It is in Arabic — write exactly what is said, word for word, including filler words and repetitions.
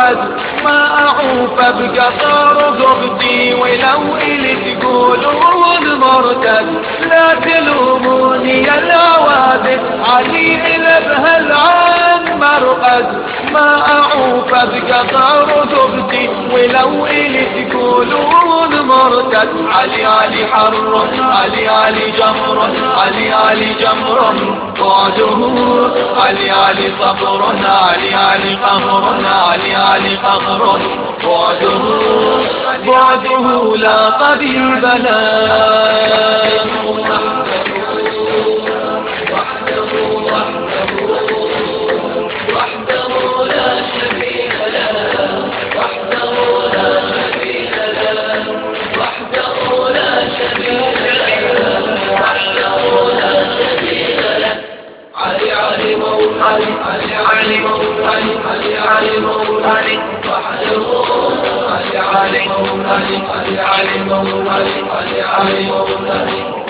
مرقد ما أعوف بقطر رقبتي ولو إلي تقولون مرتد لا تلوموني يا العوادل علي إلى بهالعين مرقد ما أعوف بقطر رقبتي ولو إلي تقولون مرتد علي علي حر علي علي جمر علي علي جمر بعده علي علي صبر علي علي قهر علي علي قهر بعده بعده لا قدير بلا علي علي مولاي علي علي مولاي علي علي مولاي وحده علي علي مولاي علي علي مولاي علي علي مولاي